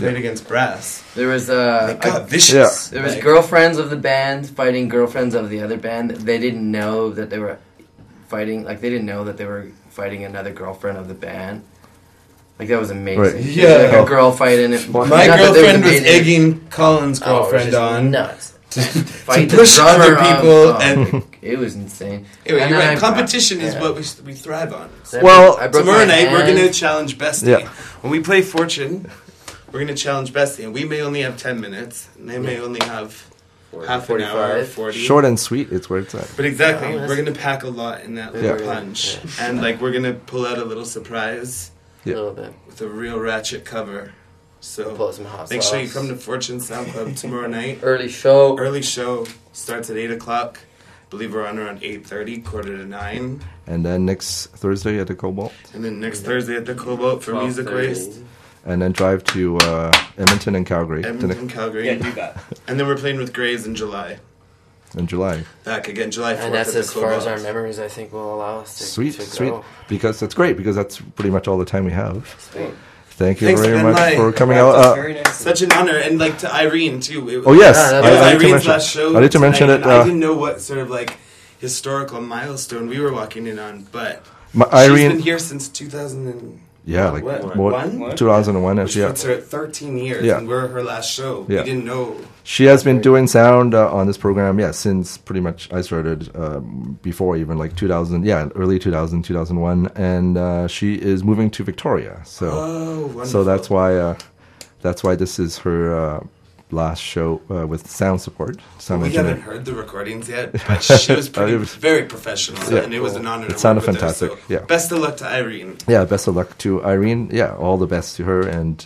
played against Brass. There was They got vicious. There was girlfriends of the band fighting girlfriends of the other band. They didn't know that they were fighting. Like they didn't know that they were fighting another girlfriend of the band. Like that was amazing. Right. Yeah, like a girl fighting it. My girlfriend was egging Colin's girlfriend on nuts. to push other people, and it was insane. Anyway, you're right. Competition is what we thrive on. Well, tomorrow night we're gonna challenge Bestie. When we play Fortune, we're gonna challenge Bestie, and we may only have 10 minutes, and they may only have half an hour, 40. Short and sweet. It's where it's at. But exactly, we're gonna pack a lot in that little punch, and like we're gonna pull out a little surprise, a little bit with a real ratchet cover. So pull some hot make sauce. sure you come to Fortune Sound Club tomorrow night. Early show Starts at 8 o'clock. I believe we're on around 8:30, 8:45. And then next Thursday at the Cobalt. And then next Thursday at the Cobalt for Music Waste. And then drive to Edmonton and Calgary. Calgary. Yeah, do that. And then we're playing with Grays in July. In July. Back again, July 4th. And that's as far as Cobalt. our memories, I think, will allow us to Sweet. go. Because that's great, because that's pretty much all the time we have. Sweet. Thank you Thanks, very Ben much Lai. for coming Wow, out. that's very nice. Such an honor, and like to Irene too. Yes, it was I need to Irene's mention. last show. I need to mention tonight, it. and I didn't know what sort of like historical milestone we were walking in on, but Irene, she's been here since 2000 and like what, 2001. Which puts her at 13 years, and we're her last show. Yeah. We didn't know. She has been doing sound on this program, since pretty much I started, before even like 2000, early 2000, 2001, and she is moving to Victoria. So that's why this is her last show with sound support. We haven't heard the recordings yet, but she was very professional, and it was an honor. It sounded fantastic. Best of luck to Irene. Yeah, best of luck to Irene. Yeah, all the best to her, and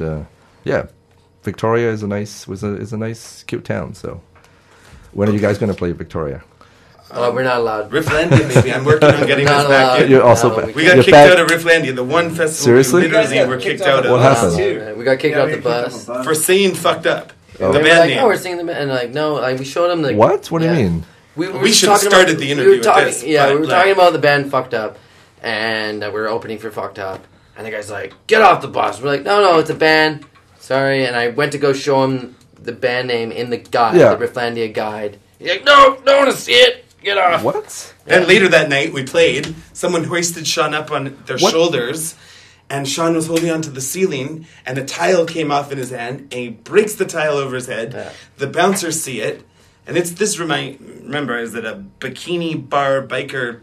Victoria is a nice cute town. So, when are you guys going to play Victoria? We're not allowed. Rifflandia, maybe. I'm working on getting us back in. You're also we got kicked out of Rifflandia, the one festival Seriously? we literally were kicked out of. What happened? We got kicked off the bus for saying fucked up. Oh. The they were band like, name. "No, we're singing the band," and like, no, like we showed them the What? What do you mean? We should have started the interview with this. Yeah, we were talking about the band Fucked Up, and we were opening for Fucked Up, and the guy's like, "Get off the bus." We're like, "No, it's a band." Sorry, and I went to go show him the band name in the guide, the Rifflandia guide. He's like, "No, don't want to see it. Get off." What? And later that night we played. Someone hoisted Sean up on their shoulders, and Sean was holding onto the ceiling, and a tile came off in his hand, and he breaks the tile over his head. Yeah. The bouncers see it, and it's this. Remember, is it a bikini bar biker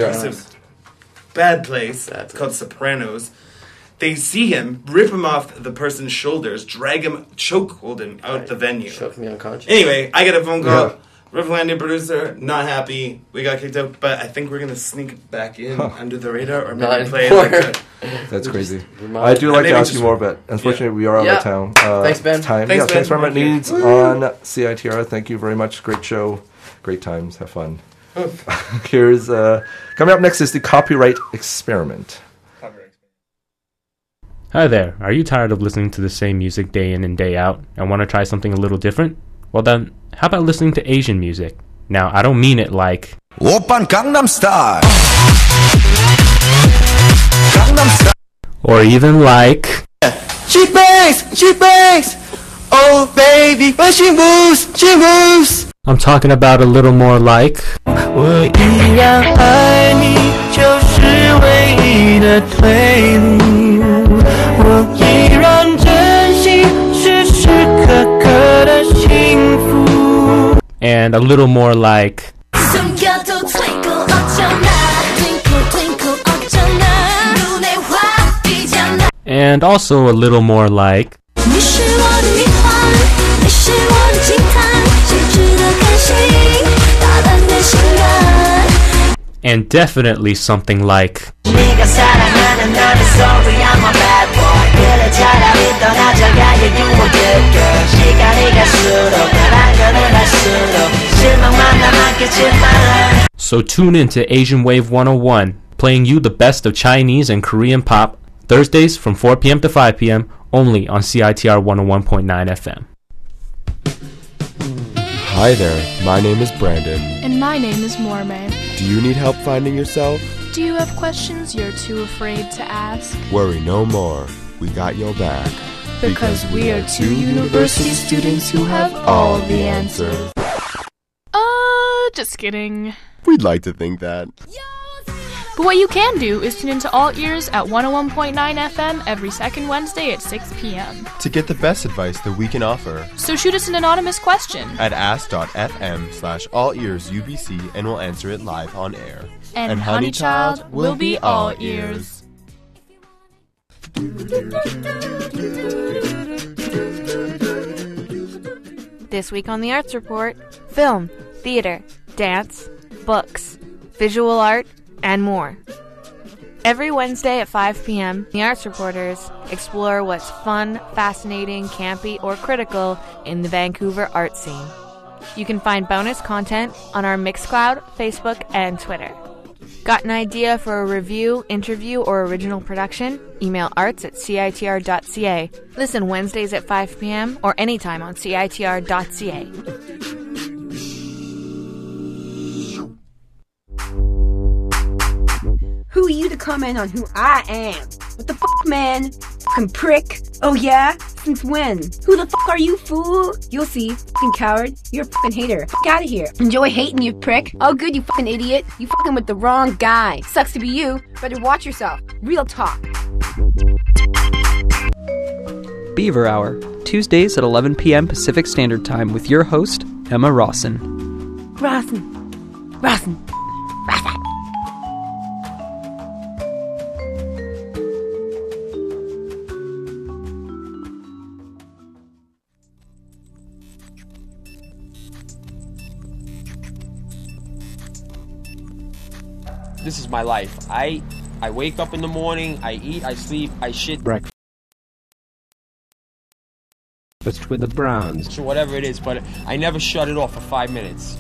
bad place? It's called Sopranos. They see him, rip him off the person's shoulders, drag him, chokehold him out the venue. Choke me unconscious. Anyway, I get a phone call. Yeah. Rifflandia producer, not happy. We got kicked out, but I think we're gonna sneak back in under the radar, or maybe play like That's crazy. I do like to ask you more, but unfortunately we are out of town. Thanks, Ben. Thanks very much. Needs on CITR. Thank you very much. Great show. Great times. Have fun. Here's coming up next is the Copyright Experiment. Hi there. Are you tired of listening to the same music day in and day out and want to try something a little different? Well then, how about listening to Asian music? Now, I don't mean it like Oppan Gangnam Style, or even like She bangs, oh baby, when she moves. I'm talking about a little more like 我一样爱你，就是唯一的退路。我依然珍惜时时刻刻的幸福。 and a little more like and also a little more like and definitely something like So tune in to Asian Wave 101, playing you the best of Chinese and Korean pop, Thursdays from 4 p.m. to 5 p.m. only on CITR 101.9 FM. Hi there, my name is Brandon. And my name is Mormon. Do you need help finding yourself? Do you have questions you're too afraid to ask? Worry no more, we got your back. Because we are two university students who have all the answers. Just kidding. We'd like to think that. But what you can do is tune into All Ears at 101.9 FM every second Wednesday at 6 p.m. To get the best advice that we can offer. So shoot us an anonymous question At ask.fm/allearsubc and we'll answer it live on air. And Honeychild will be all ears. This week on the Arts Report, film, theater, dance, books, visual art, and more. Every Wednesday at 5 p.m., the Arts Reporters explore what's fun, fascinating, campy, or critical in the Vancouver art scene. You can find bonus content on our Mixcloud, Facebook, and Twitter. Got an idea for a review, interview, or original production? Email arts@citr.ca. Listen Wednesdays at 5 p.m. or anytime on citr.ca. Who are you to comment on who I am? What the fuck, man? Fucking prick. Oh yeah? Since when? Who the fuck are you, fool? You'll see. Fucking coward. You're a fucking hater. Fuck out of here. Enjoy hating, you prick. Oh good, you fucking idiot. You fucking with the wrong guy. Sucks to be you. Better watch yourself. Real talk. Beaver Hour, Tuesdays at 11 p.m. Pacific Standard Time with your host, Emma Rawson. Rawson. This is my life. I wake up in the morning, I eat, I sleep, I shit. Breakfast with the Browns. Or whatever it is, but I never shut it off for 5 minutes.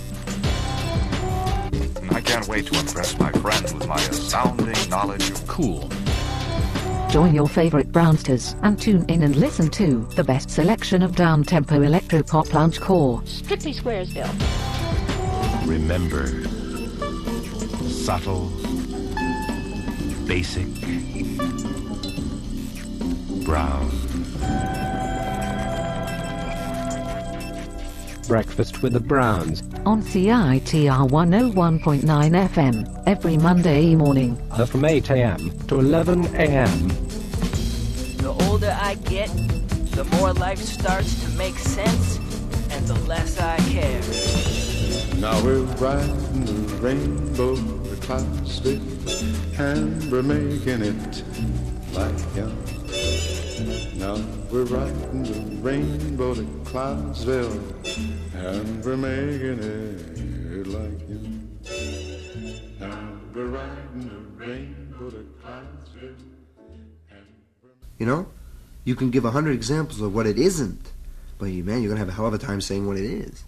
I can't wait to impress my friends with my astounding knowledge of cool. Join your favorite Brownsters and tune in and listen to the best selection of down-tempo electropop loungecore. Strictly Squaresville. Remember, subtle, basic, brown. Breakfast with the Browns. On CITR 101.9 FM, every Monday morning. From 8 a.m. to 11 a.m. The older I get, the more life starts to make sense, and the less I care. Now we're riding the rainbow to Clarksville, and we're making it like young. Now we're riding the rainbow to Clarksville, and we're making it like young. Now we're riding the rainbow to Clarksville. You know, you can give 100 examples of what it isn't, but man, you're gonna have a hell of a time saying what it is.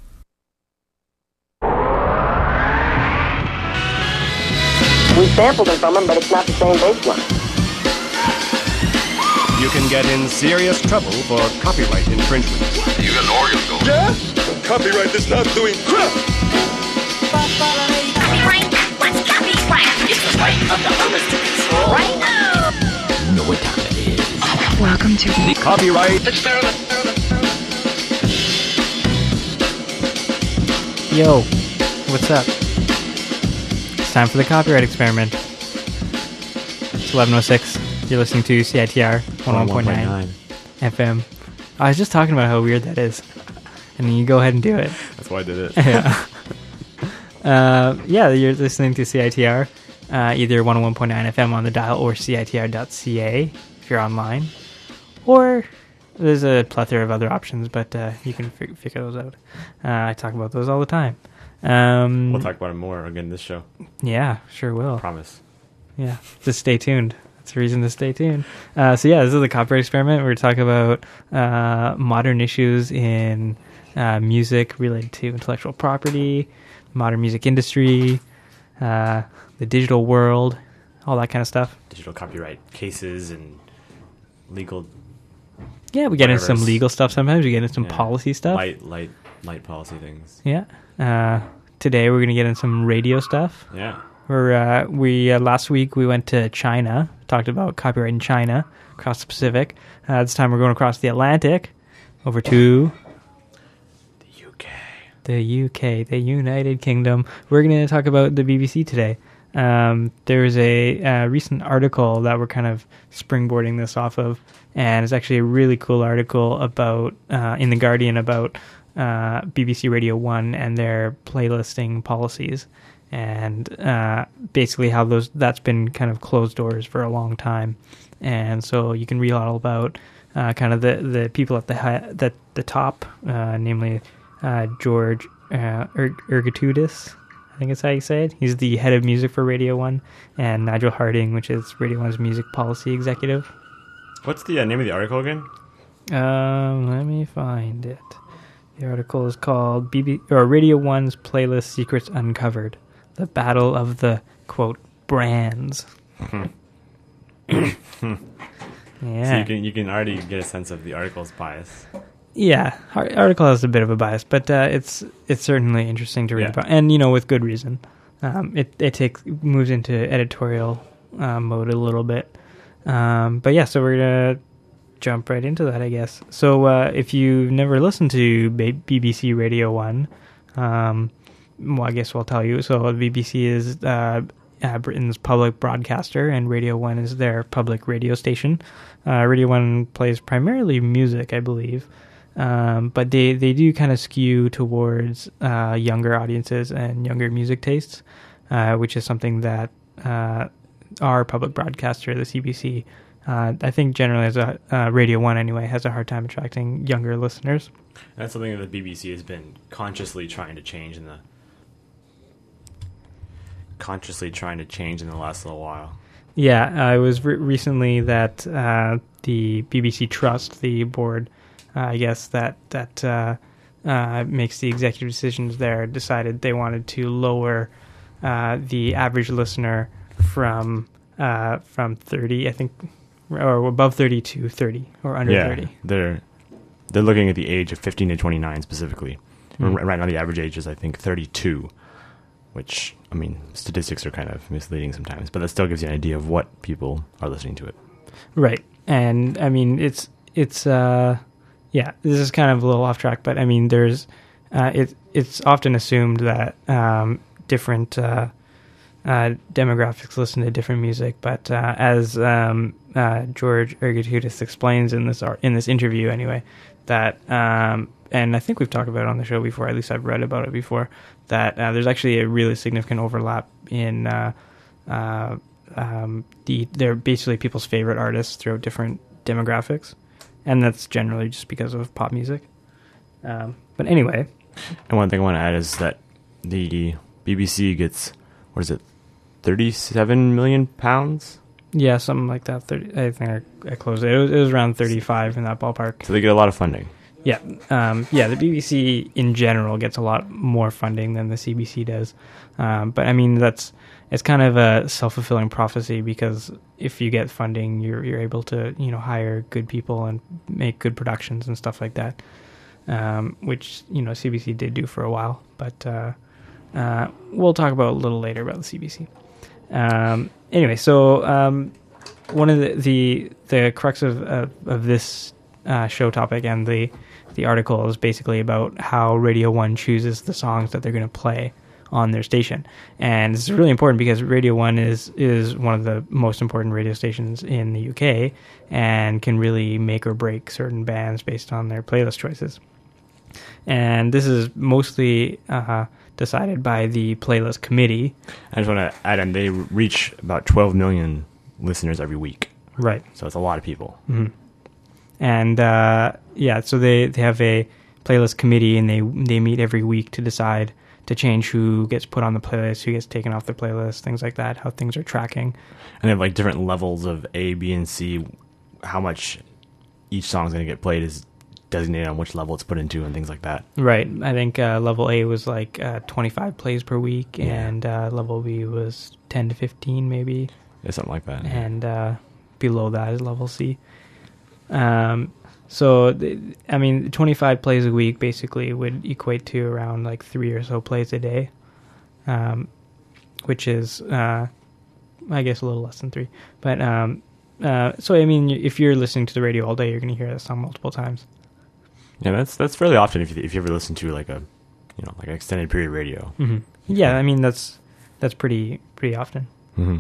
We sampled them from them, but it's not the same bass line. You can get in serious trouble for copyright infringement. You got an organ going. Yeah? Copyright is not doing crap! Copyright? What's copyright? It's the right of the owners to control. Right now! You know what time it is. Welcome to the copyright experiment. Yo, what's up? It's time for the copyright experiment. It's 11:06. You're listening to CITR 101.9 FM. I was just talking about how weird that is. And then you go ahead and do it. That's why I did it. Yeah, you're listening to CITR, either 101.9 FM on the dial or CITR.ca if you're online. Or there's a plethora of other options, but you can figure those out. I talk about those all the time. We'll talk about it more again this show. Yeah, sure will. Promise. Yeah, just stay tuned. That's a reason to stay tuned. So yeah, this is the copyright experiment. We're talking about modern issues in music related to intellectual property, modern music industry, the digital world, all that kind of stuff. Digital copyright cases and legal. Yeah, we get into some legal stuff sometimes. We get into some policy stuff. Light policy things. Yeah. Today we're going to get into some radio stuff. Yeah. We last week we went to China, talked about copyright in China, across the Pacific. This time we're going across the Atlantic, over to the UK, the United Kingdom. We're going to talk about the BBC today. There's a recent article that we're kind of springboarding this off of, and it's actually a really cool article about in The Guardian about BBC Radio 1 and their playlisting policies, and basically how that's been kind of closed doors for a long time. And so you can read all about kind of the people at the top, namely George Ergotudis, I think that's how you say it. He's the head of music for Radio 1, and Nigel Harding, which is Radio 1's music policy executive. What's the name of the article again? Let me find it. The article is called Radio 1's Playlist Secrets Uncovered: The Battle of the, quote, brands. Yeah. So you can already get a sense of the article's bias. Yeah, article has a bit of a bias, but it's certainly interesting to read about, and with good reason. It moves into editorial mode a little bit, but yeah. So we're gonna jump right into that, I guess. So if you've never listened to BBC Radio 1, well, I guess we'll tell you. So the BBC is Britain's public broadcaster, and Radio 1 is their public radio station. Radio 1 plays primarily music, I believe. But they do kind of skew towards younger audiences and younger music tastes, which is something that our public broadcaster, the CBC, I think generally as a Radio 1 anyway, has a hard time attracting younger listeners. That's something that the BBC has been consciously trying to change in the last little while. Yeah, it was recently that the BBC Trust, the board, I guess that makes the executive decisions there, decided they wanted to lower the average listener from 30, I think, or above 30 to 30, or under 30. They're looking at the age of 15 to 29 specifically. Right now the average age is, I think, 32, which, I mean, statistics are kind of misleading sometimes, but that still gives you an idea of what people are listening to it. Right. And I mean, it's yeah, this is kind of a little off track, but I mean, there's it's often assumed that different demographics listen to different music, but as George Ergotudis explains in this interview, anyway, that and I think we've talked about it on the show before. At least I've read about it before. That there's actually a really significant overlap in they're basically people's favorite artists throughout different demographics. And that's generally just because of pop music. But anyway. And one thing I want to add is that the BBC gets, what is it, £37 million? Yeah, something like that. I think I closed it. It was around 35 in that ballpark. So they get a lot of funding. Yeah. The BBC in general gets a lot more funding than the CBC does. But I mean, it's kind of a self-fulfilling prophecy, because if you get funding, you're able to, hire good people and make good productions and stuff like that, which, CBC did do for a while. But we'll talk about a little later about the CBC. Anyway, so one of the crux of this show topic and the article is basically about how Radio 1 chooses the songs that they're going to play on their station. And this is really important because Radio 1 is one of the most important radio stations in the UK and can really make or break certain bands based on their playlist choices. And this is mostly decided by the playlist committee. I just want to add in, they reach about 12 million listeners every week. Right. So it's a lot of people. Mm-hmm. And so they have a playlist committee, and they meet every week to decide to change who gets put on the playlist, who gets taken off the playlist, things like that, how things are tracking. And they have like different levels of A, B, and C. How much each song's going to get played is designated on which level it's put into and things like that. Right. I think level A was like 25 plays per week, and level B was 10 to 15 maybe. Yeah, something like that. And below that is level C. So, 25 plays a week basically would equate to around like 3 or so plays a day, which is, I guess a little less than 3. But so I mean, if you're listening to the radio all day, you're going to hear that song multiple times. Yeah, that's fairly often if you ever listen to like an extended period radio. Mm-hmm. Yeah, I mean that's pretty often. Mm-hmm.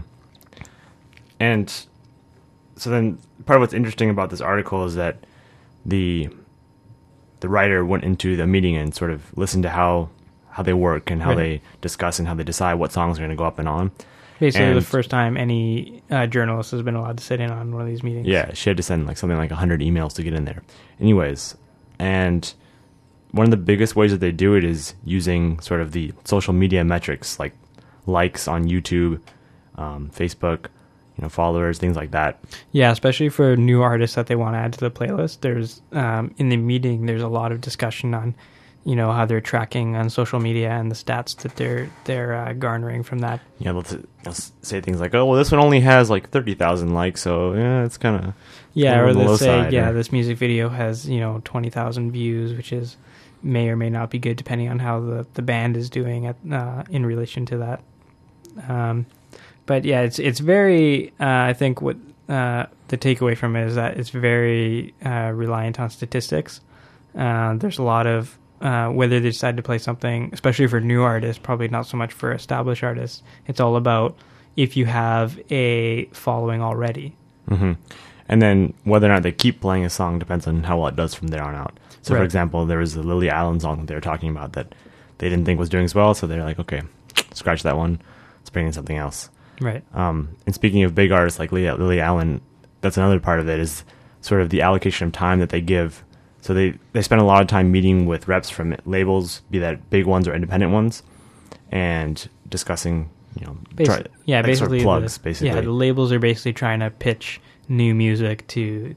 And so then part of what's interesting about this article is that the writer went into the meeting and sort of listened to how they work and how they discuss and how they decide what songs are going to go up and on. Basically, the first time any journalist has been allowed to sit in on one of these meetings. Yeah, she had to send something like 100 emails to get in there. Anyways, and one of the biggest ways that they do it is using sort of the social media metrics, like likes on YouTube, Facebook, followers, things like that. Yeah, especially for new artists that they want to add to the playlist. There's in the meeting, there's a lot of discussion on, how they're tracking on social media and the stats that they're garnering from that. Yeah, they'll say things like, "Oh, well, this one only has like 30,000 likes, so yeah, it's kind of or they'll say, this music video has 20,000 views, which may or may not be good depending on how the band is doing in relation to that. But yeah, it's very. I think what the takeaway from it is that it's very reliant on statistics. There's a lot of whether they decide to play something, especially for new artists, probably not so much for established artists. It's all about if you have a following already. Mm-hmm. And then whether or not they keep playing a song depends on how well it does from there on out. So, for example, there was the Lily Allen song that they were talking about that they didn't think was doing as well, so they're like, okay, scratch that one. Let's bring in something else. Right. And speaking of big artists like Lily Allen, that's another part of it is sort of the allocation of time that they give. So they spend a lot of time meeting with reps from labels, be that big ones or independent ones, and discussing, basically sort of plugs. Basically, yeah, the labels are basically trying to pitch new music to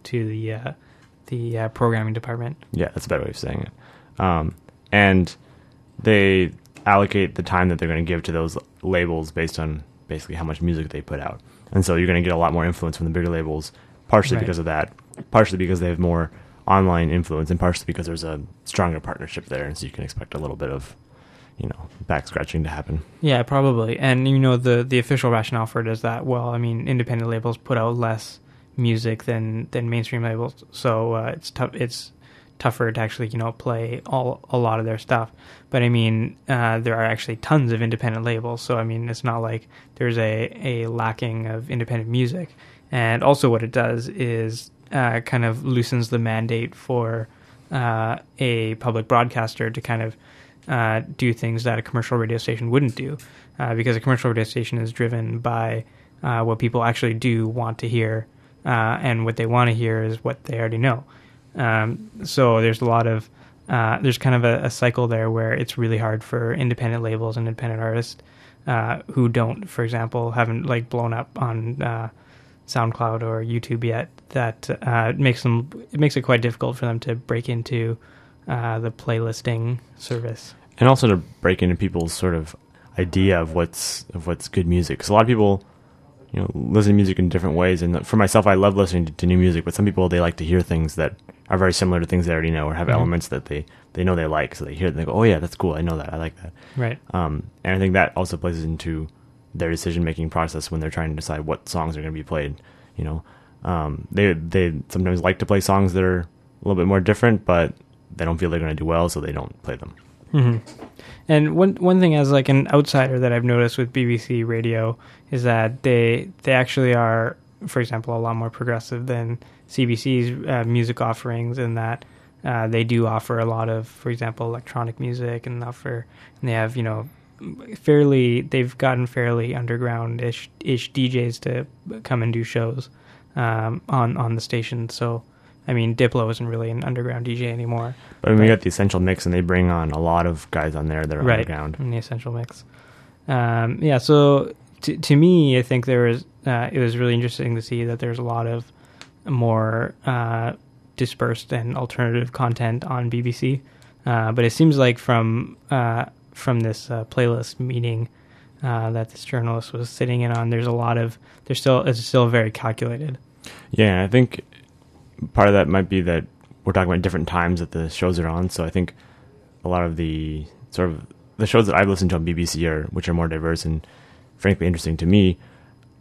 the programming department. Yeah, that's a better way of saying it. And they allocate the time that they're going to give to those labels based on basically how much music they put out. And so you're going to get a lot more influence from the bigger labels, partially because of that, partially because they have more online influence, and partially because there's a stronger partnership there, and so you can expect a little bit of, back scratching to happen. Yeah, probably. And the official rationale for it is that, well, I mean, independent labels put out less music than mainstream labels, so it's tougher to actually play a lot of their stuff. But I mean, there are actually tons of independent labels, so I mean, it's not like there's a lacking of independent music. And also what it does is kind of loosens the mandate for a public broadcaster to kind of do things that a commercial radio station wouldn't do, because a commercial radio station is driven by what people actually do want to hear, and what they want to hear is what they already know. So there's a lot of there's kind of a cycle there where it's really hard for independent labels and independent artists who don't, for example, haven't like blown up on SoundCloud or YouTube yet. That it makes it quite difficult for them to break into the playlisting service, and also to break into people's sort of idea of what's good music. Because a lot of people, listen to music in different ways. And for myself, I love listening to new music. But some people, they like to hear things that are very similar to things they already know, or have elements that they know they like. So they hear it and they go, "Oh yeah, that's cool. I know that. I like that." Right. And I think that also plays into their decision-making process when they're trying to decide what songs are going to be played. They sometimes like to play songs that are a little bit more different, but they don't feel they're going to do well, so they don't play them. Mm-hmm. And one thing as like an outsider that I've noticed with BBC Radio is that they actually are, for example, a lot more progressive than CBC's music offerings, in that they do offer a lot of, for example, electronic music, and they have they've gotten fairly underground-ish DJs to come and do shows on the station. So, I mean, Diplo isn't really an underground DJ anymore. But we got the Essential Mix, and they bring on a lot of guys on there that are underground. In the Essential Mix. So to me, I think it was really interesting to see that there's a lot of more dispersed and alternative content on BBC. But it seems like from this playlist meeting that this journalist was sitting in on, it's still very calculated. Yeah, I think part of that might be that we're talking about different times that the shows are on. So I think a lot of the shows that I've listened to on BBC which are more diverse and frankly interesting to me,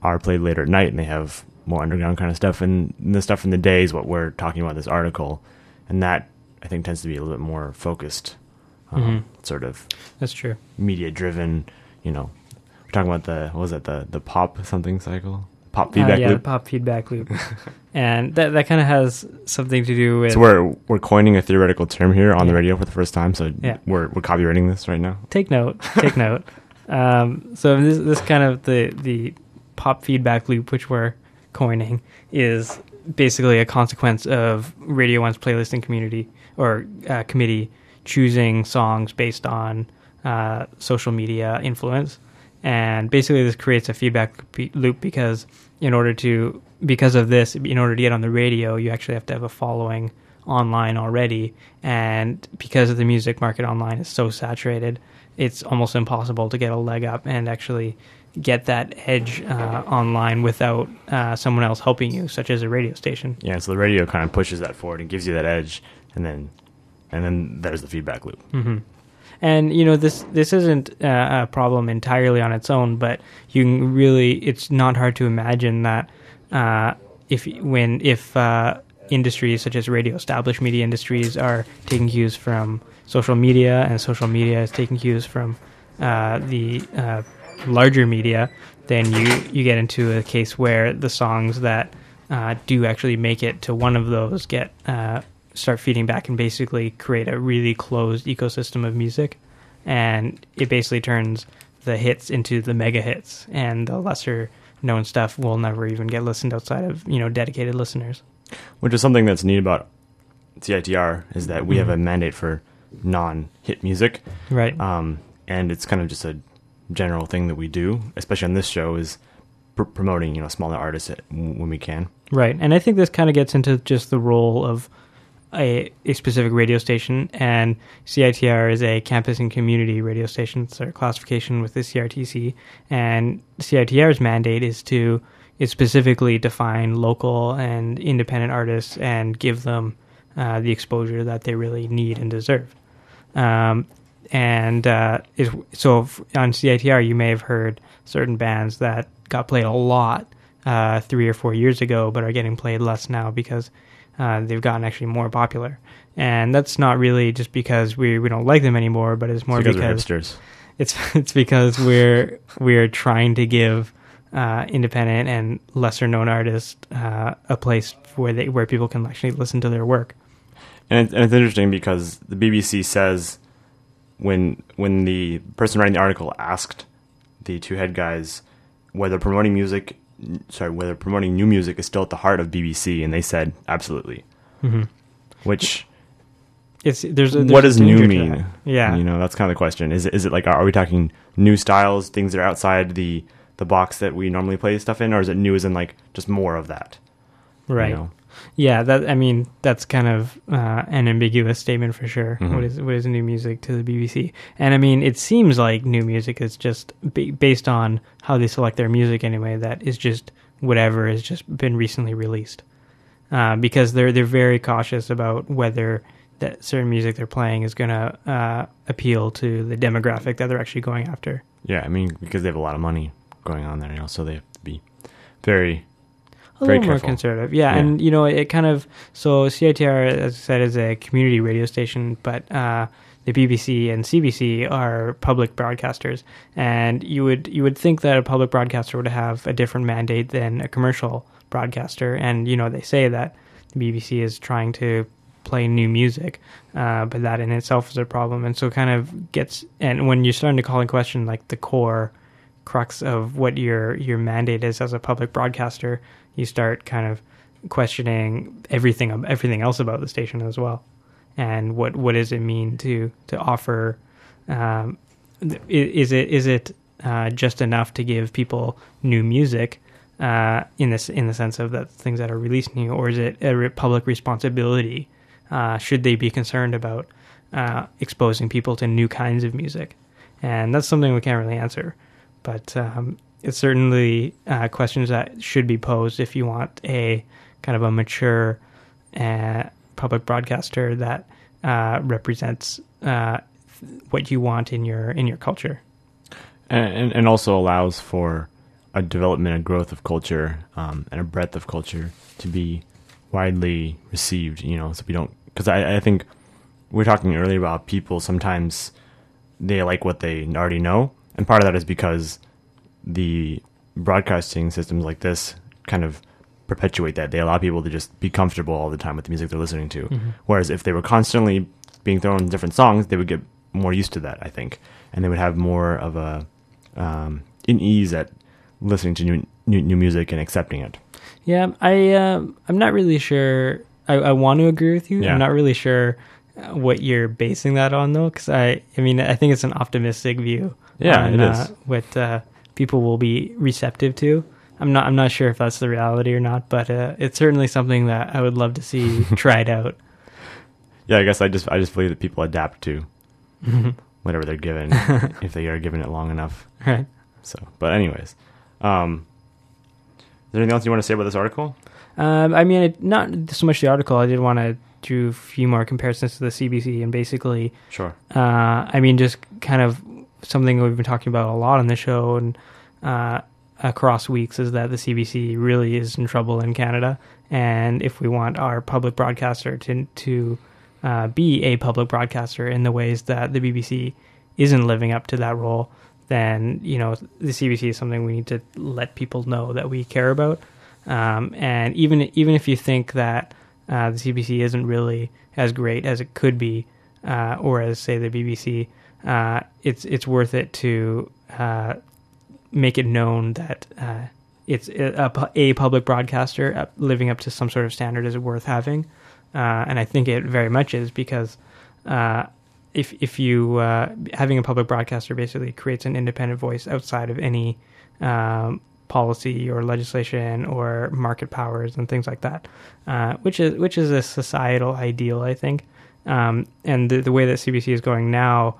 are played later at night, and they have more underground kind of stuff. And the stuff in the day is what we're talking about in this article, and that I think tends to be a little bit more focused, sort of. That's true. Media driven. You know, we're talking about the pop something cycle, pop feedback loop. The pop feedback loop, and that kind of has something to do with. So we're coining a theoretical term here on the radio for the first time. So we're copywriting this right now. Take note. Take note. So this kind of the pop feedback loop, which we're coining, is basically a consequence of Radio 1's playlisting community or committee choosing songs based on social media influence. And basically this creates a feedback loop because in order to get on the radio, you actually have to have a following online already. And because of the music market online is so saturated, it's almost impossible to get a leg up and actually get that edge online without someone else helping you, such as a radio station. Yeah, so the radio kind of pushes that forward and gives you that edge, and then there's the feedback loop. Mm-hmm. And this isn't a problem entirely on its own, but it's not hard to imagine that if industries such as radio, established media industries, are taking cues from social media, and social media is taking cues from the larger media, then you get into a case where the songs that do actually make it to one of those start feeding back and basically create a really closed ecosystem of music, and it basically turns the hits into the mega hits, and the lesser known stuff will never even get listened outside of dedicated listeners. Which is something that's neat about CITR, is that we have a mandate for non-hit music, right? And it's kind of just a general thing that we do, especially on this show, is promoting smaller artists when we can. Right, and I think this kind of gets into just the role of a specific radio station, and CITR is a campus and community radio station. It's our classification with the CRTC, and CITR's mandate is to specifically define local and independent artists and give them the exposure that they really need and deserve. So on CITR, you may have heard certain bands that got played a lot 3 or 4 years ago, but are getting played less now because they've gotten actually more popular. And that's not really just because we don't like them anymore, but it's more because we're hipsters. It's because we're trying to give independent and lesser known artists a place where people can actually listen to their work. And it's interesting because the BBC says when the person writing the article asked the two head guys whether promoting new music is still at the heart of BBC, and they said absolutely. Mm-hmm. Which what does new mean? Yeah, that's kind of the question. Is it like, are we talking new styles, things that are outside the box that we normally play stuff in, or is it new as in like just more of that? Right. Yeah, that's kind of an ambiguous statement for sure. Mm-hmm. What is new music to the BBC? And it seems like new music is just based on how they select their music anyway. That is just whatever has just been recently released, because they're very cautious about whether that certain music they're playing is going to appeal to the demographic that they're actually going after. Yeah, because they have a lot of money going on there, so they have to be very. A little more conservative, yeah. And it kind of, so CITR, as I said, is a community radio station, but the BBC and CBC are public broadcasters, and you would think that a public broadcaster would have a different mandate than a commercial broadcaster, and they say that the BBC is trying to play new music, but that in itself is a problem, and so kind of and when you're starting to call in question like the core crux of what your mandate is as a public broadcaster, you start kind of questioning everything else about the station as well, and what does it mean to offer? Is it just enough to give people new music in the sense of that things that are released new, or is it a public responsibility? Should they be concerned about exposing people to new kinds of music? And that's something we can't really answer, but it's certainly questions that should be posed if you want a kind of a mature public broadcaster that represents what you want in your culture, and also allows for a development, a growth of culture, and a breadth of culture to be widely received, so we don't, because I think we were talking earlier about people sometimes they like what they already know, and part of that is because the broadcasting systems like this kind of perpetuate that. They allow people to just be comfortable all the time with the music they're listening to. Mm-hmm. Whereas if they were constantly being thrown different songs, they would get more used to that, I think, and they would have more of a an ease at listening to new music and accepting it. Yeah, I'm not really sure. I want to agree with you. Yeah. I'm not really sure what you're basing that on, though, because I think it's an optimistic view. Yeah, on, it is. What people will be receptive to. I'm not sure if that's the reality or not, but it's certainly something that I would love to see tried out. Yeah, I guess I just believe that people adapt to whatever they're given if they are given it long enough. Right. So, but anyways, is there anything else you want to say about this article? Not so much the article. I did want to do a few more comparisons to the CBC, and basically, sure. Just kind of something we've been talking about a lot on the show and across weeks is that the CBC really is in trouble in Canada, and if we want our public broadcaster to be a public broadcaster in the ways that the BBC isn't living up to that role, then the CBC is something we need to let people know that we care about. And even if you think that the CBC isn't really as great as it could be, or as say the BBC, it's worth it to make it known that it's a public broadcaster living up to some sort of standard is worth having, and I think it very much is, because if you having a public broadcaster basically creates an independent voice outside of any policy or legislation or market powers and things like that, which is a societal ideal, I think. And the way that CBC is going now,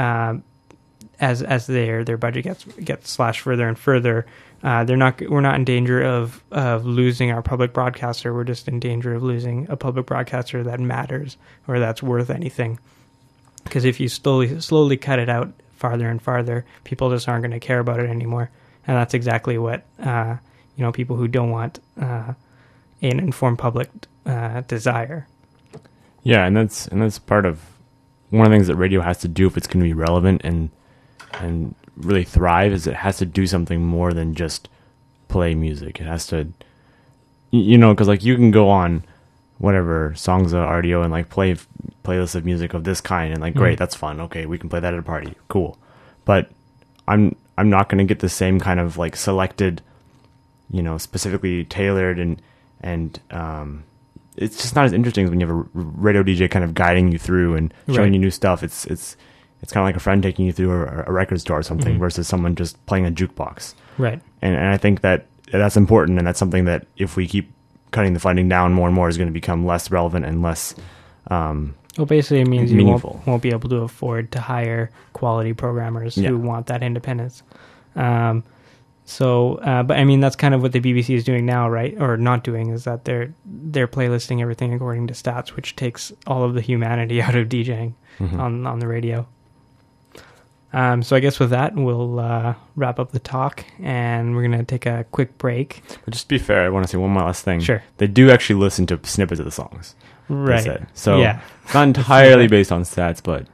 as their budget gets slashed further and further, we're not in danger of losing our public broadcaster. We're just in danger of losing a public broadcaster that matters or that's worth anything. Because if you slowly cut it out farther and farther, people just aren't going to care about it anymore. And that's exactly what people who don't want an informed public desire. Yeah, and that's part of one of the things that radio has to do if it's going to be relevant and really thrive, is it has to do something more than just play music. It has to, because like you can go on whatever Songza RDO and like play playlists of music of this kind and like great, that's fun. Okay, we can play that at a party. Cool, but I'm not going to get the same kind of like selected, specifically tailored and it's just not as interesting as when you have a radio DJ kind of guiding you through and showing you new stuff. It's kind of like a friend taking you through a record store or something versus someone just playing a jukebox. Right. And I think that's important, and that's something that if we keep cutting the funding down more and more is going to become less relevant and less well, basically it means meaningful. You won't be able to afford to hire quality programmers who want that independence. But I mean, that's kind of what the BBC is doing now, right? Or not doing, is that they're playlisting everything according to stats, which takes all of the humanity out of DJing on the radio. So I guess with that, we'll wrap up the talk, and we're going to take a quick break. But just to be fair, I want to say one more last thing. Sure. They do actually listen to snippets of the songs. Right. Said. So it's not entirely based on stats, but,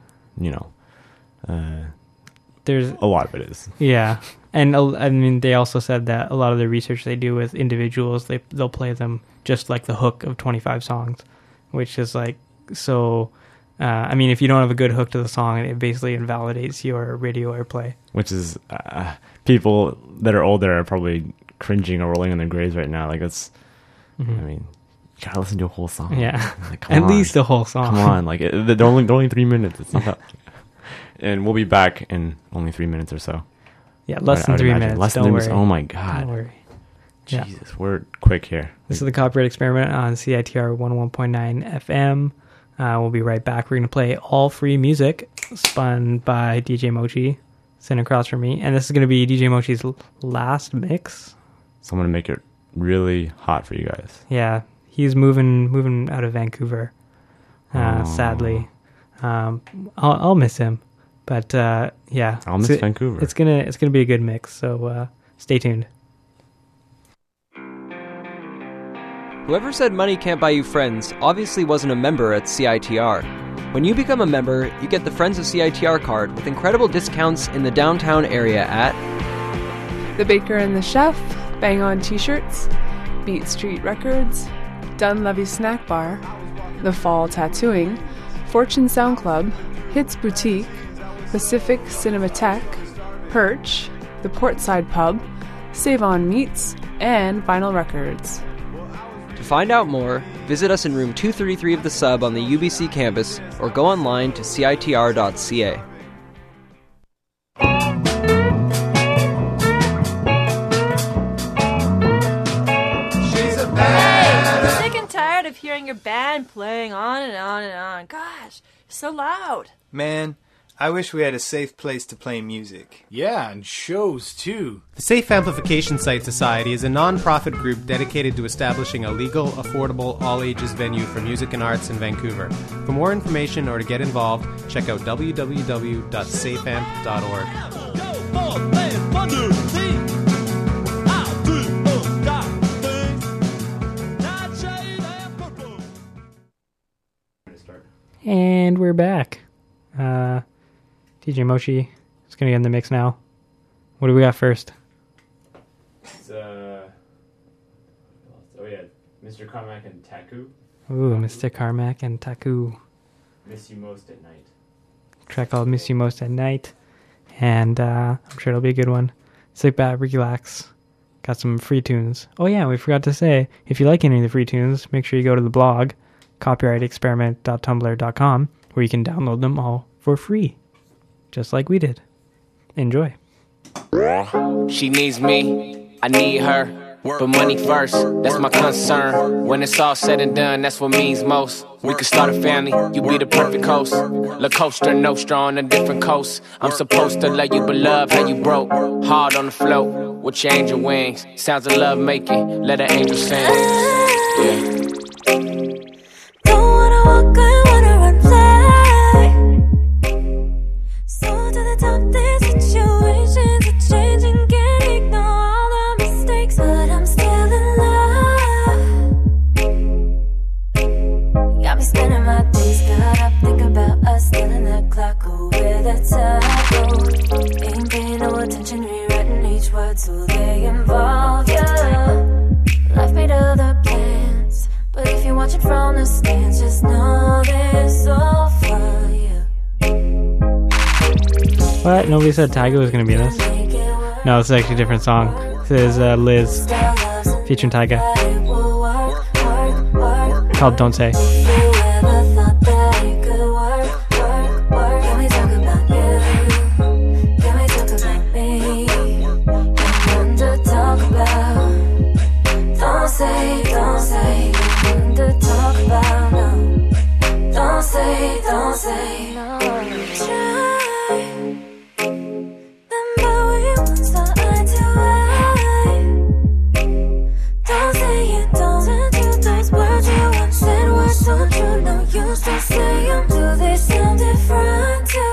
there's a lot of it is. Yeah. And I mean, they also said that a lot of the research they do with individuals, they'll play them just like the hook of 25 songs, which is like, so, I mean, if you don't have a good hook to the song, it basically invalidates your radio airplay. Which is, people that are older are probably cringing or rolling in their graves right now. Like, it's, I mean, you gotta listen to a whole song. Yeah. Like, At least a whole song. Come on. Like, they're only 3 minutes. It's not that. And we'll be back in only 3 minutes or so. Yeah, less than 3 minutes. Less than 3 minutes. Oh my God. Don't worry. Jesus, we're quick here. This is the Copyright Experiment on CITR 101.9 FM. We'll be right back. We're going to play all free music spun by DJ Mochi, sitting across from me. And this is going to be DJ Mochi's last mix. So I'm going to make it really hot for you guys. Yeah, he's moving out of Vancouver, sadly. I'll miss him. But yeah, I'll miss Vancouver. It's gonna be a good mix. So stay tuned. Whoever said money can't buy you friends obviously wasn't a member at CITR. When you become a member, you get the Friends of CITR card with incredible discounts in the downtown area at The Baker and the Chef, Bang On T-shirts, Beat Street Records, Dunleavy Snack Bar, The Fall Tattooing, Fortune Sound Club, Hits Boutique, Pacific Cinematheque, Perch, The Portside Pub, Save On Meats, and Vinyl Records. To find out more, visit us in room 233 of the Sub on the UBC campus or go online to citr.ca. Sick and tired of hearing your band playing on and on and on. Gosh, it's so loud. Man, I wish we had a safe place to play music. Yeah, and shows too. The Safe Amplification Site Society is a non-profit group dedicated to establishing a legal, affordable, all-ages venue for music and arts in Vancouver. For more information or to get involved, check out www.safeamp.org. And we're back. DJ Mochi is going to get in the mix now. What do we got first? It's, Mr. Carmack and Taku. Ooh, Mr. Carmack and Taku. Miss You Most at Night. Track called Miss You Most at Night. And I'm sure it'll be a good one. Sit back, relax. Got some free tunes. Oh yeah, we forgot to say, if you like any of the free tunes, make sure you go to the blog, copyrightexperiment.tumblr.com, where you can download them all for free. Just like we did. Enjoy. She needs me, I need her. But money first, that's my concern. When it's all said and done, that's what means most. We could start a family, you be the perfect host. La Costa Nostra on a different coast. I'm supposed to love you, but love how you broke. Hard on the float, with your angel wings. Sounds of love making, let an angel sing. Yeah. Don't wanna walk, I wanna run fly. So to the top, these situations are changing. Can't ignore all the mistakes, but I'm still in love. Got me spending my days caught up, think about us stealing that clock. Oh, where the time goes. Ain't paying no attention, rewriting each word so they involve you. Life made other plans, but if you're watching from the stands, just know this all for you. What? Nobody said Tyga was going to be in this? No, this is actually a different song. This is Liz featuring Tyga. Called Don't Say. Don't say no. Try. Remember we once saw eye to eye. Don't say you don't. Send you those words you once said were so true. No use to say them. Do they sound different to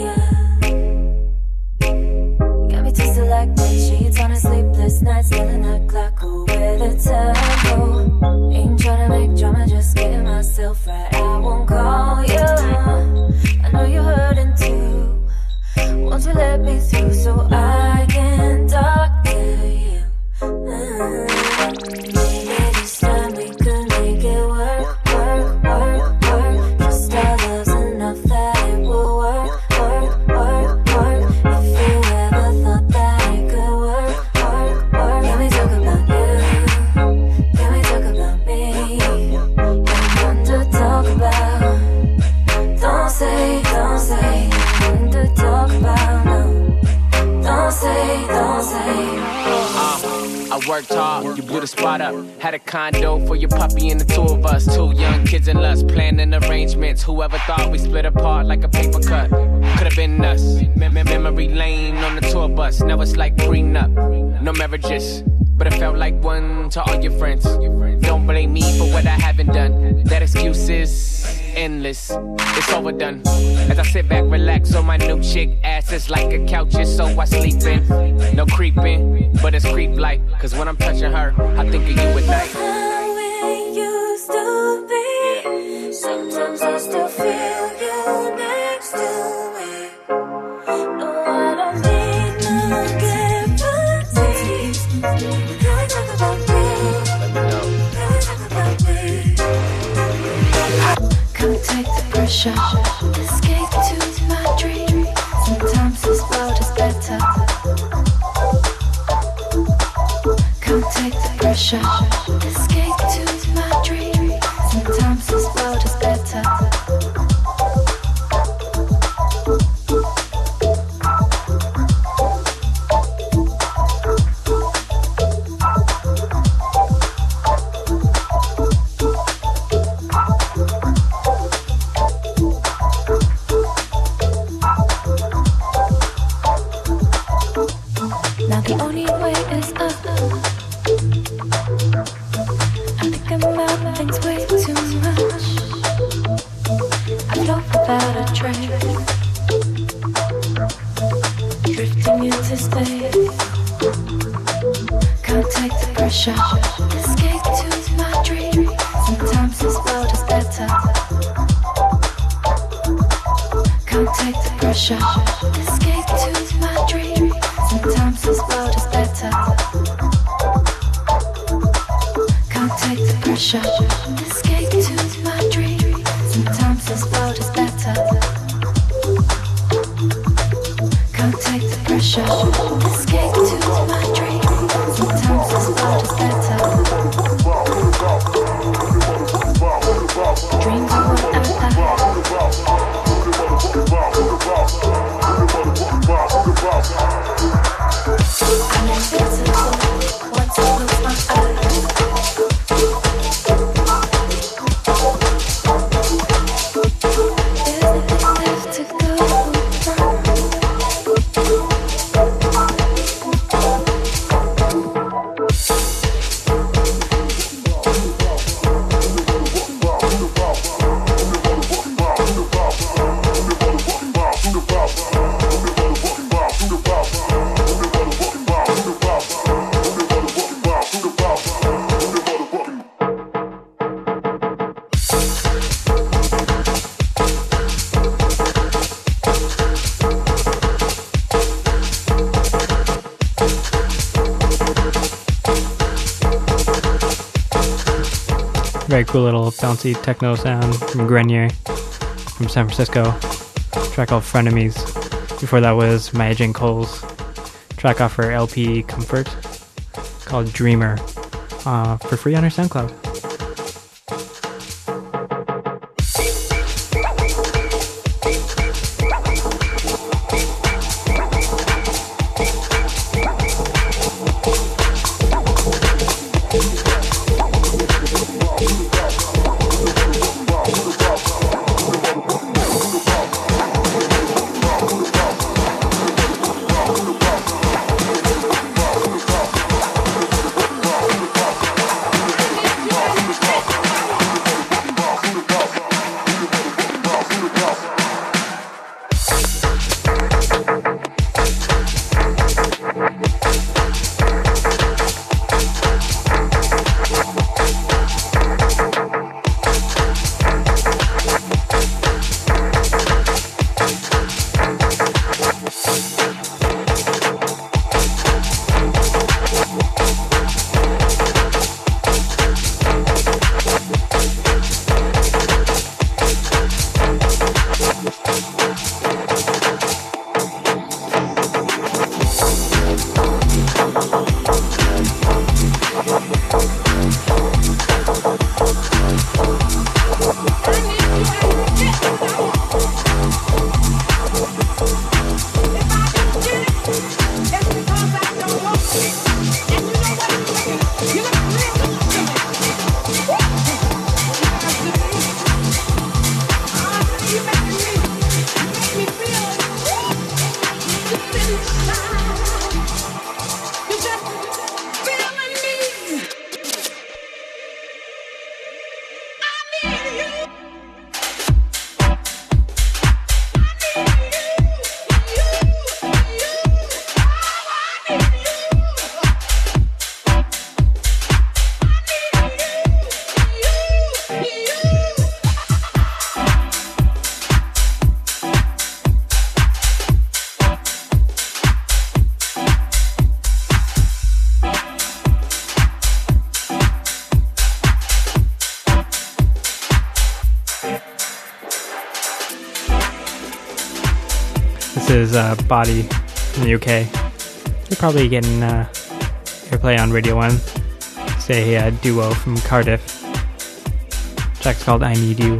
you? Got me twisted like bed sheets on a sleepless night. Stealing that clock. Oh, where the time go. Ain't trying to make drama, just getting myself right. I won't call you. I know you're hurting too. Won't you let me through so I can talk to you? Maybe this time we could make it work, work, work, work. Just our love's enough that it will work, work, work, work. If you ever thought that it could work, work, work. Can we talk about you? Can we talk about me? Got one to talk about. Don't say, nothing to talk about, no. Don't say. I worked hard, you blew the spot up. Had a condo for your puppy and the two of us. 2 young kids and lust, planning arrangements. Whoever thought we split apart like a paper cut. Could've been us. Memory lane on the tour bus. Now it's like prenup. No marriages, but it felt like one to all your friends. Don't blame me for what I haven't done. That excuse is endless. It's overdone. As I sit back, relax on my new chick. Ass is like a couch, so I sleep in. No creeping, but it's creep like. Cause when I'm touching her, I think of you at night. pressure. Escape to my dream. Sometimes this world is better. Can't take the pressure. Escape to my dream. Sometimes this world is better. Now the only way is up. I'm thinking about things way too much. I float without a trace, drifting into space. Can't take the pressure. Escape to my dream. Sometimes this world is better. Can't take the pressure. Escape to my dream. Sometimes this world is better. Can't take the pressure. Escape to my dream. Sometimes this world is better. Can't take the pressure. Escape to my dream. Sometimes this world is better. Dreams are what I I'm invincible once I close my eyes. There's nothing left to go Very cool little bouncy techno sound from Grenier from San Francisco. Track called Frenemies. Before that was Maya Jane Cole's track off her LP Comfort called Dreamer, for free on her SoundCloud. This is Body from the UK. They're probably getting airplay on Radio 1. It's a duo from Cardiff. The track's called I Need You.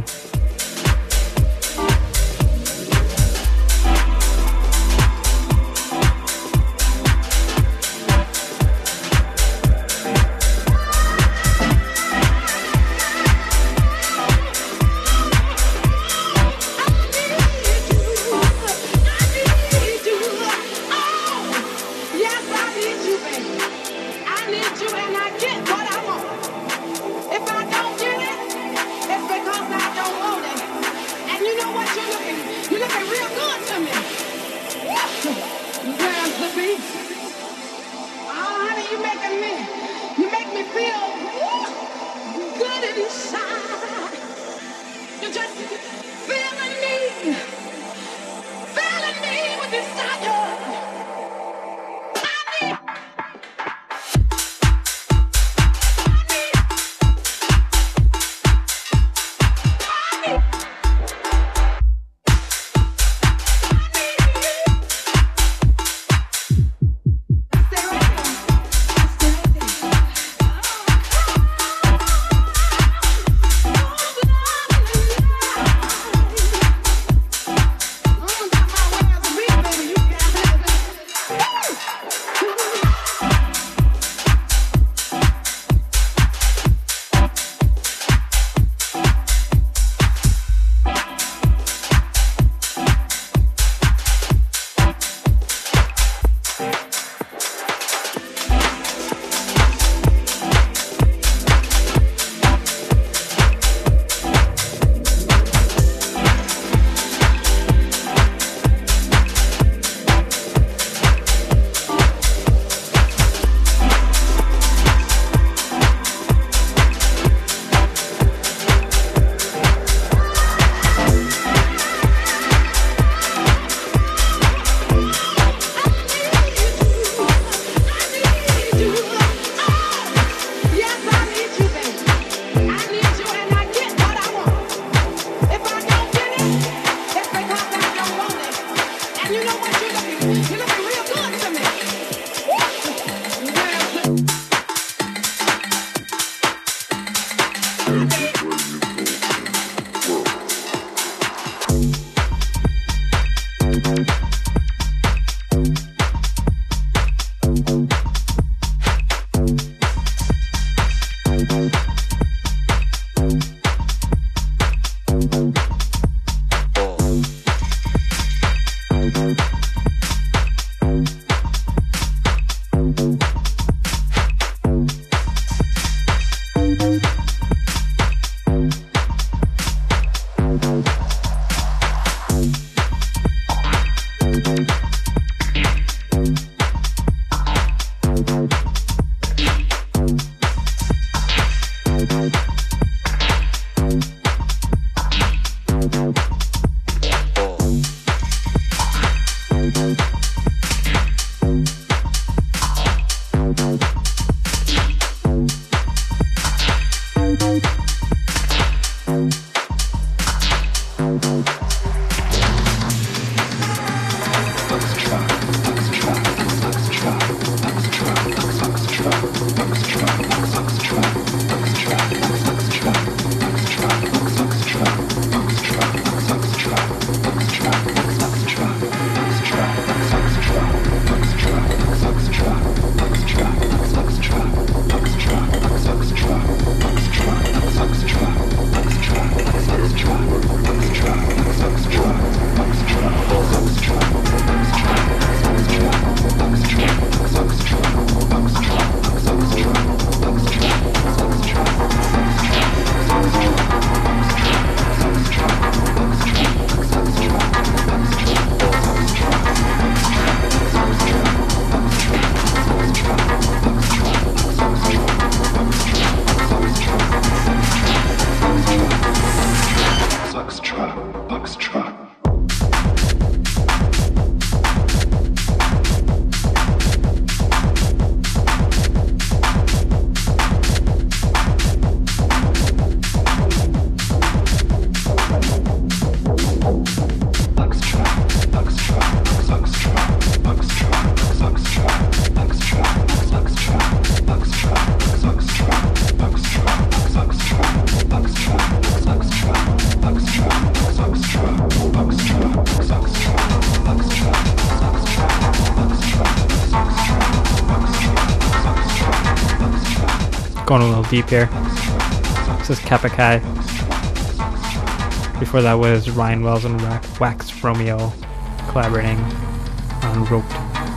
Going a little deep here. This is Kapakai. Before that was Ryan Wells and Wax Romeo collaborating on Roped.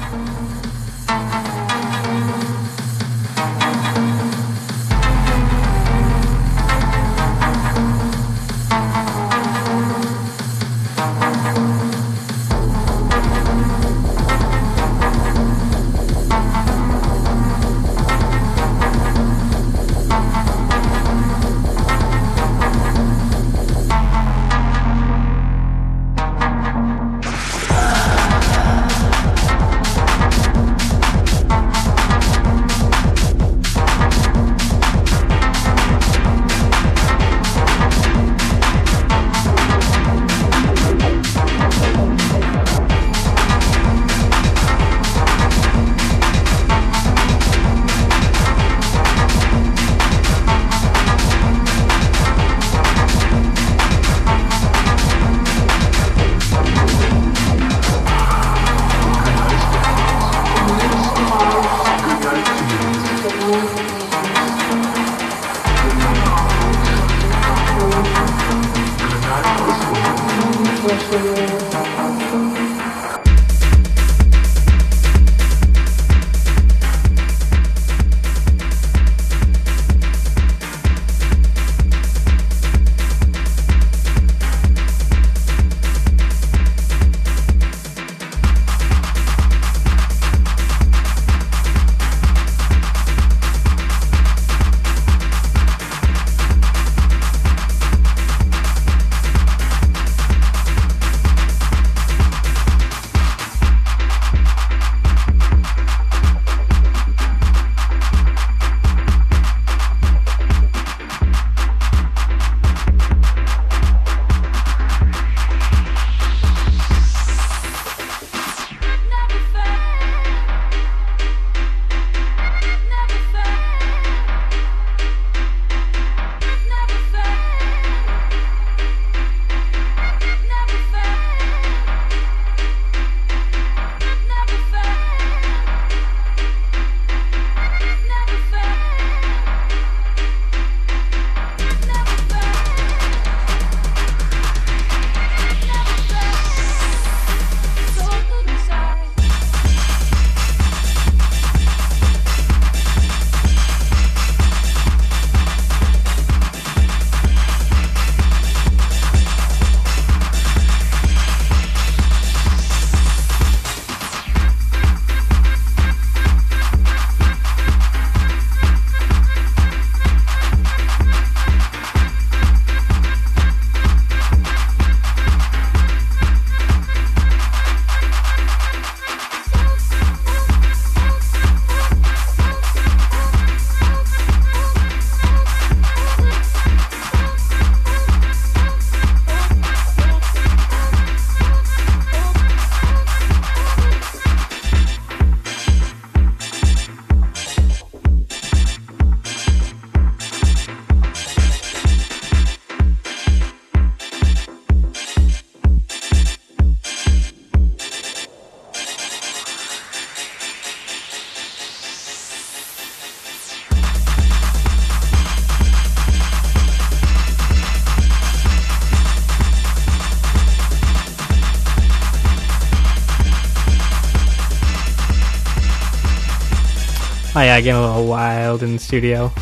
Oh yeah, getting a little wild in the studio.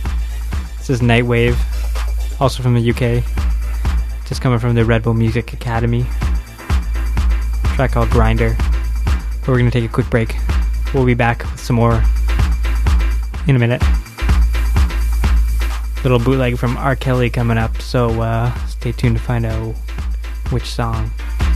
This is Nightwave, also from the UK. Just coming from the Red Bull Music Academy. A track called Grinder. But we're going to take a quick break. We'll be back with some more in a minute. Little bootleg from R. Kelly coming up, so stay tuned to find out which song.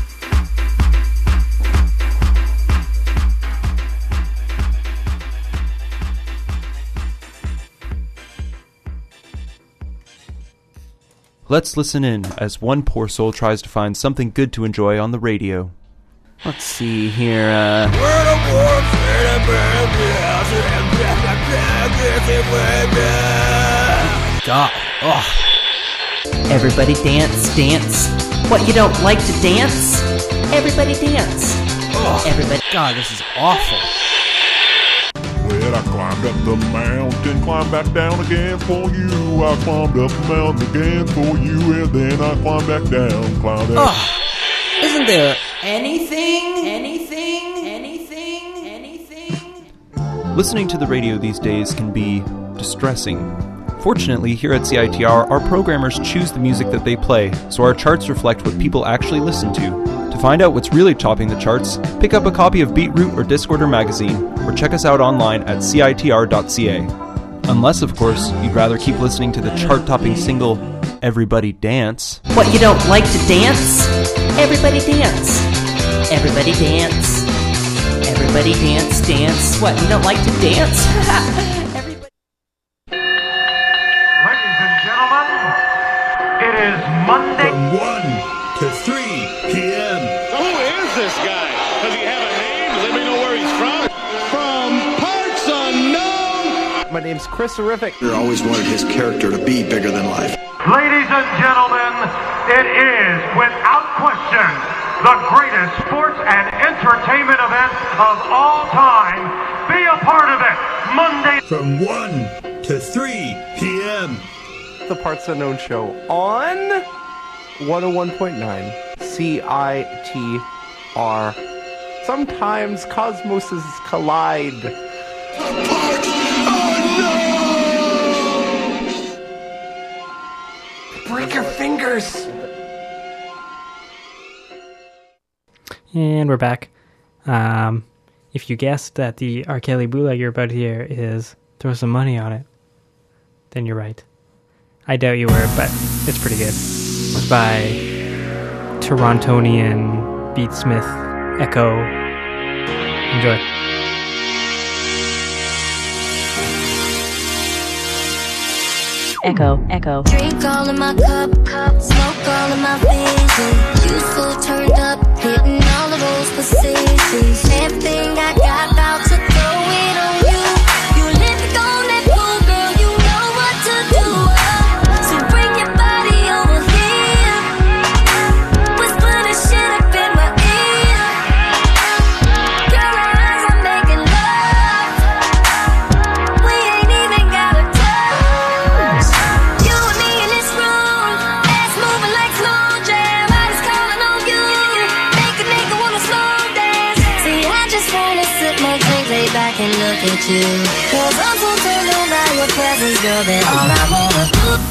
Let's listen in as one poor soul tries to find something good to enjoy on the radio. Let's see here, God. Oh. Everybody dance, dance. What, you don't like to dance? Everybody dance. Oh. Everybody. God, this is awful. Well, I climbed up the mountain, climbed back down again for you. I climbed up the mountain again for you, and then I climbed back down, climbed down. Oh, isn't there anything? Listening to the radio these days can be distressing. Fortunately, here at CITR, our programmers choose the music that they play, so our charts reflect what people actually listen to. To find out what's really topping the charts, pick up a copy of Beatroot or Discorder magazine, or check us out online at citr.ca. Unless, of course, you'd rather keep listening to the chart-topping single, Everybody Dance. What, you don't like to dance? Everybody dance. Everybody dance. Everybody dance, dance. What, you don't like to dance? Ladies and gentlemen, it is Monday. From 1 to 3 p.m. Who is this guy? Does he have a name? Does anybody know where he's from? From parts unknown. My name's Chris Horrific. I always wanted his character to be bigger than life. Ladies and gentlemen, it is, without question, the greatest sports and entertainment event of all time. Be a part of it, Monday. From 1 to 3 p.m. The Parts Unknown Show on 101.9 CITR. Sometimes cosmoses collide. Break your fingers! And we're back. If you guessed that the R. Kelly bootleg you're about to hear is Throw Some Money on It, then you're right. I doubt you were, but it's pretty good. It's by Torontonian beatsmith Echo. Enjoy. Echo. Drink all in my cup, smoke all in my vision. You full turned up, hitting all of those positions. Everything I got, about to throw it on you. You live on that pool, girl, you know what to do. So bring your body over here. Whisper this shit up in my ear. Girl, my eyes are making love. We ain't even got a touch. You and me in this room, ass moving like slow jam. Body's calling on you, make a nigga wanna slow dance. See, I just wanna sip my drink, lay back and look at you. Cause I'm so turned on by your presence, girl, that all I wanna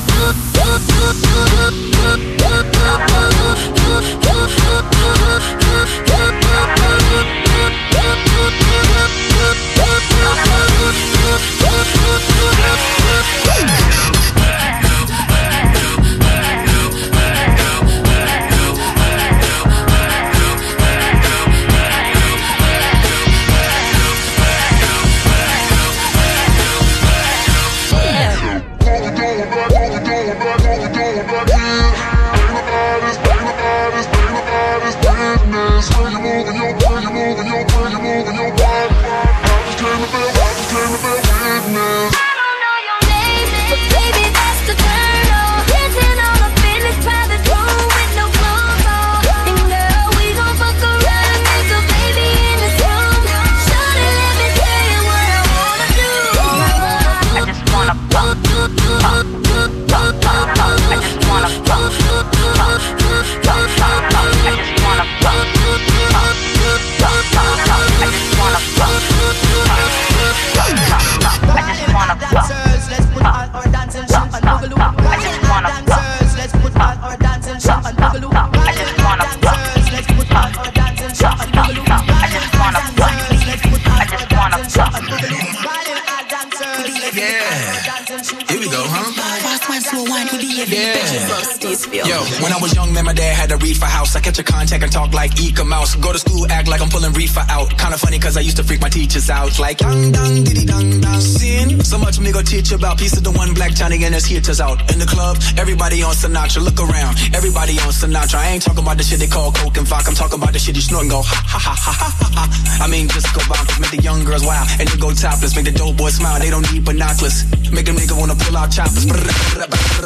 Yo, when I was young, man, my dad had a reefer house. I catch a contact and talk like Eka Mouse. Go to school, act like I'm pulling reefer out. Kinda funny cause I used to freak my teachers out. Like, dang, dang, diddy, dang, dang. Sin, so much me go teach about. Piece of the one black Johnny and his heaters out. In the club, everybody on Sinatra. Look around, everybody on Sinatra. I ain't talking about the shit they call coke and vodka. I'm talking about the shit you snort and go ha ha ha ha ha ha. I mean, just go bonkers, make the young girls wild. And they go topless, make the dope boys smile. They don't need binoculars. Make them nigga wanna pull out choppers. They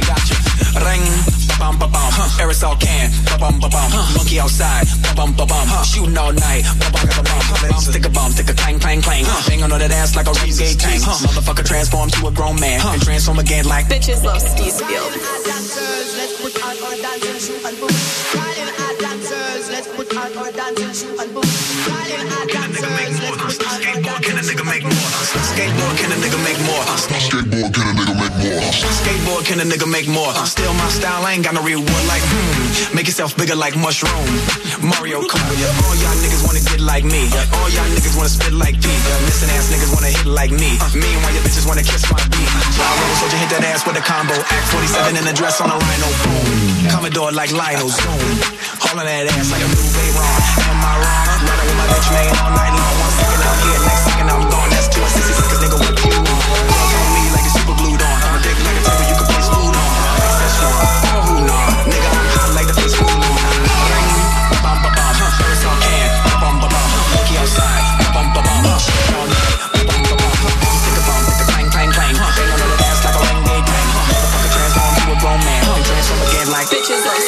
gotcha. Ring, ba-bum, ba-bum. Aerosol can, ba-bum, ba-bum. Monkey outside, ba-bum, ba-bum. Shooting all night, ba-bum, ba-bum. Stick a bum, stick a clang, clang, clang. Bang on that ass like a reggae tank. Motherfucker transform to a grown man and transform again like bitches love Stevefield. Let's put on our dancing shoe and boots. Calling our dancers, let's put on our dancing shoe and boots. Calling our dancers, let's put on our skateboard, can a nigga make more? Skateboard, can a nigga make more? Skateboard, can a nigga make more? Skateboard, can a nigga make more? Still my style, I ain't got no real one like Make yourself bigger like mushroom. Mario Kart, all y'all niggas wanna get like me. All y'all niggas wanna spit like P. Missing ass niggas wanna hit like me. Meanwhile your bitches wanna kiss my beat. Rebel soldier hit that ass with a combo. Act 47 in a dress on a rhino. Boom. Commodore like Lionel. Zoom. Hauling that ass like a new Ron. Am I wrong? Running with my bitch man all night long. 1 second I'm here, next second I'm gone. That's 2 6 seconds, nigga, what you want? Love on me like it's super glued on. I'm a dick like a table you can place food on. Szechuan, oh who nah? Nigga, I'm hot like the face food on. Ring, bum ba bum, Aerosol can, bum ba bum. Monkey outside, bum ba bum. Shit all night, bum ba bum. Stick a bum, stick a clang, clang, clang. Bang on that ass like a ring gay bang. Motherfucker transform to a grown man and transform again like bitches love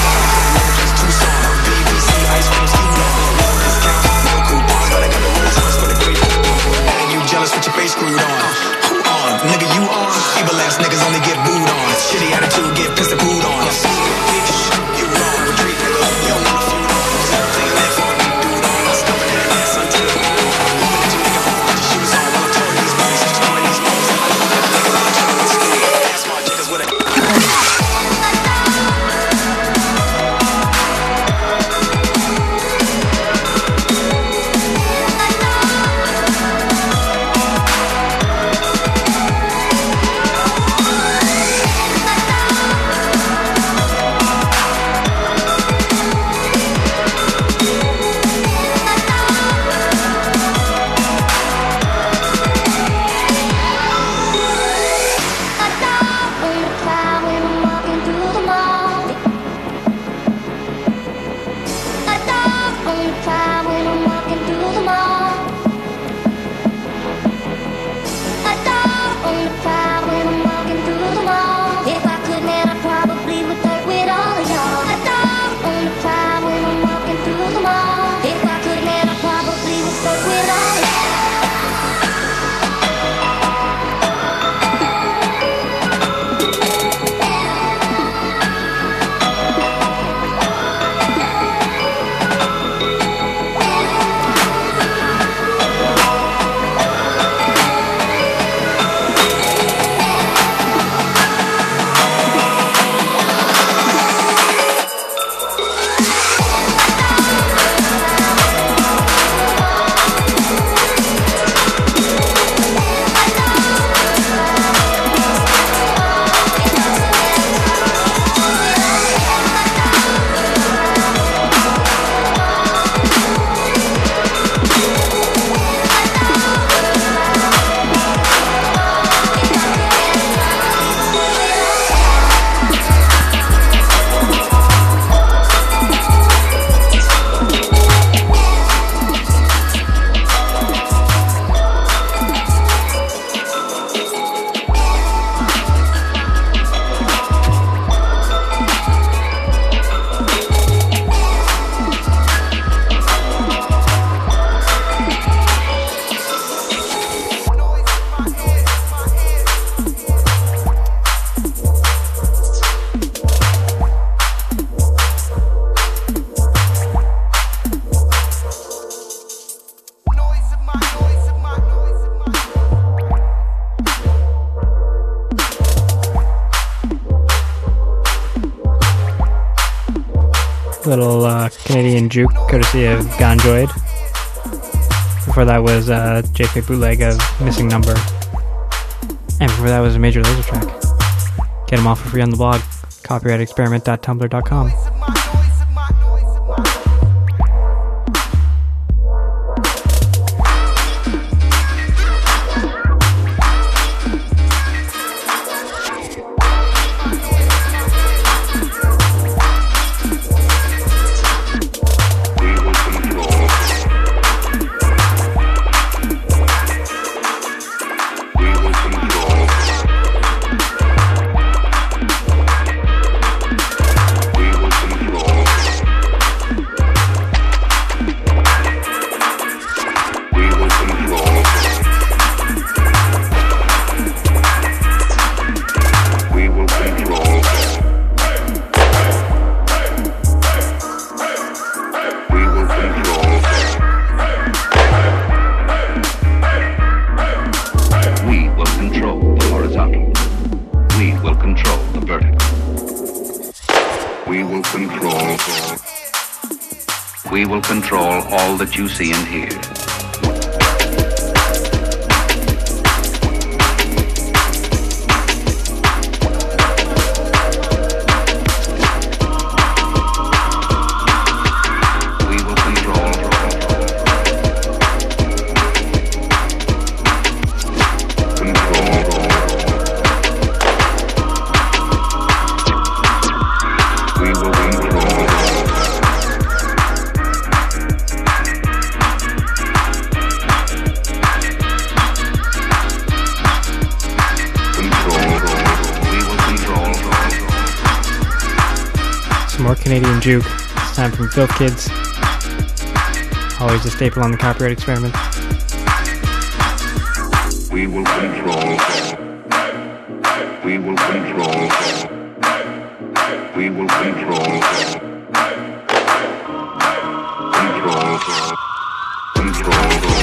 BBC, ice cream, ski discount, no coupons, but I got the rules for the great. And you jealous with your face screwed on? Who on? Nigga, you on? Evil ass niggas only get booed on. Shitty attitude, get pissed and booed on. Bitch, you wrong. Retreat, nigga. You don't wanna food on. Everything that fuck you dude on. I'm stuffing that ass until it's on. Look at you, nigga. Put your shoes on while I'm touring these boys. Touring these boys. I look at the nigga like I'm touring the school. Ass smart niggas with a little Canadian juke courtesy of Ganjoid. Before that was a JP bootleg of Missing Number. And before that was a Major Lazer track. Get them all for free on the blog, copyrightexperiment.tumblr.com. We will control all that you see and hear. More Canadian juke. It's time from Filth Kids. Always a staple on the Copyright Experiment. We will control. We will control. We will control. Control. Control.